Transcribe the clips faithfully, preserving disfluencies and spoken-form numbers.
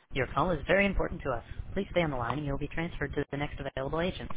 Your call is very important to us. Please stay on the line and you'll be transferred to the next available agent.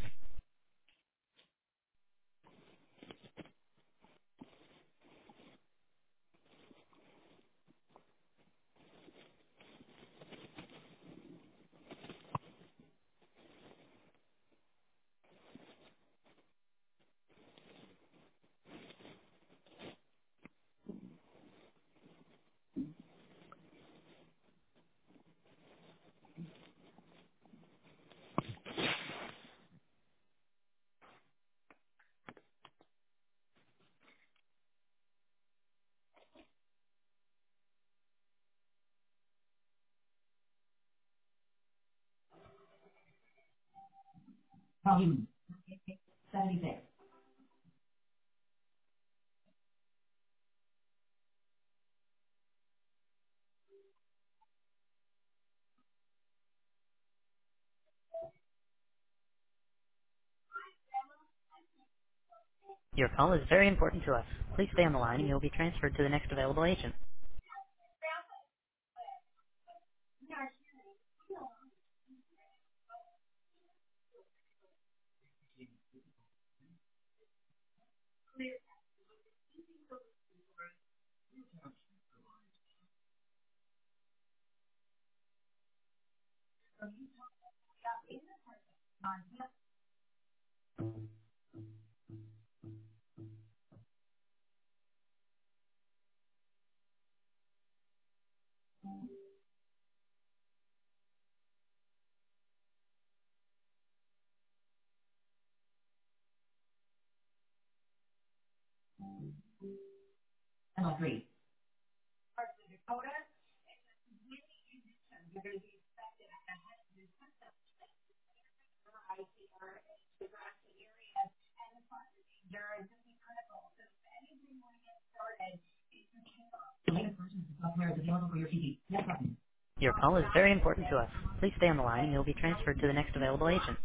Volume seventy-six. Your call is very important to us. Please stay on the line and you'll be transferred to the next available agent. M L three. The latest version of the software is available for your T V. Yes button. Your call is very important to us. Please stay on the line and you'll be transferred to the next available agent.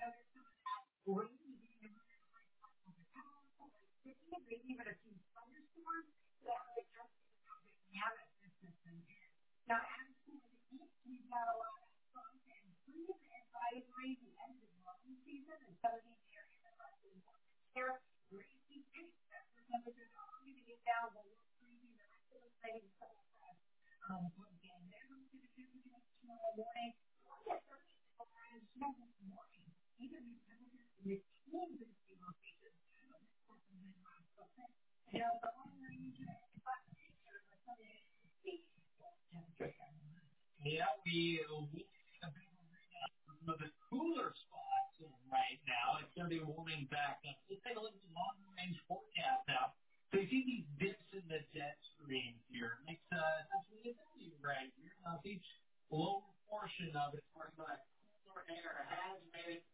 Yeah, we we some of the cooler spots right now. It's going to be warming back up. Let's take a look at the long range forecast now. So you see these dips in the jet stream here. It makes uh, essentially a W right here. Now each lower portion of it, where the cooler air has made it.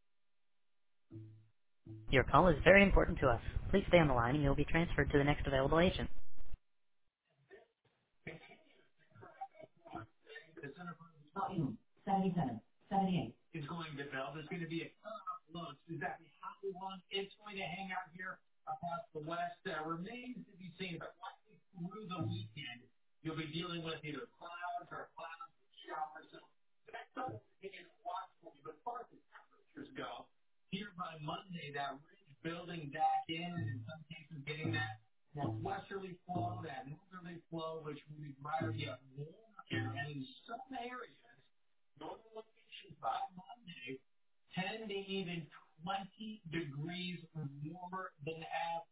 Your call is very important to us. Please stay on the line and you'll be transferred to the next available agent. The center volume seventy-seven, seventy-eight is going to build. There's going to be a cutoff low. So exactly how long it's going to hang out here across the west uh, remains to be seen. But likely through the weekend, you'll be dealing with either clouds or clouds and showers. So that's something to watch for. But as far as the temperatures go, here by Monday, that ridge building back in, and in some cases getting that northwesterly flow, that northerly flow, which will be right at warm air, and in some areas, northern locations by Monday, ten to even twenty degrees warmer than average.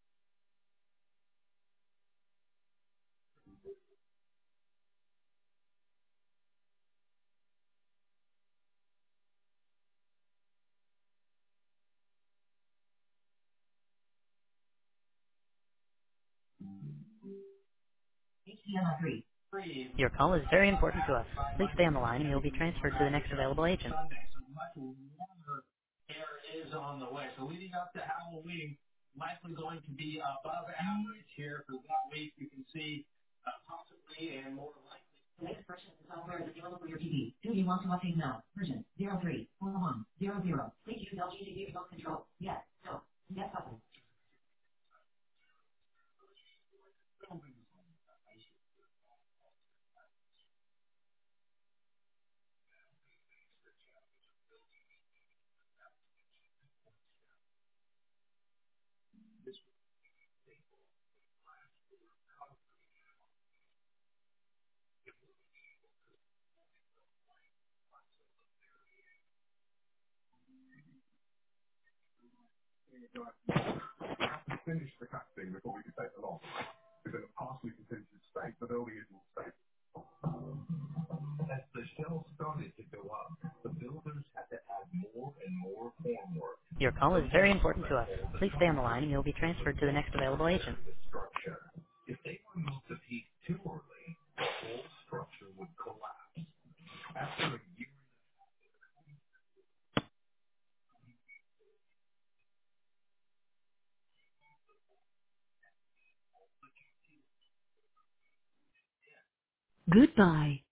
H D M L three. Your call is very important to us. Please stay on the line and you'll be transferred to the next available agent. Sunday, so much warmer air is on the way. So leading up to Halloween, likely going to be above average here for that week. You can see uh, possibly and more likely. The latest version of the software is available for your T V. Do you want to update now? Version zero three four one zero zero. Please use L G T V remote control. Yes. No. Yes button. Finish the cut thing before we can take the loss. Because the parsley continues to stay, but only it will stay. As the shells started to go up, the builders had to add more and more formwork. Your call is Some very builders important to us. installed the Please stay on the line concrete and you'll be transferred to the next available agent. the structure. If they removed the peak too early, the whole structure would collapse. After a year, Goodbye.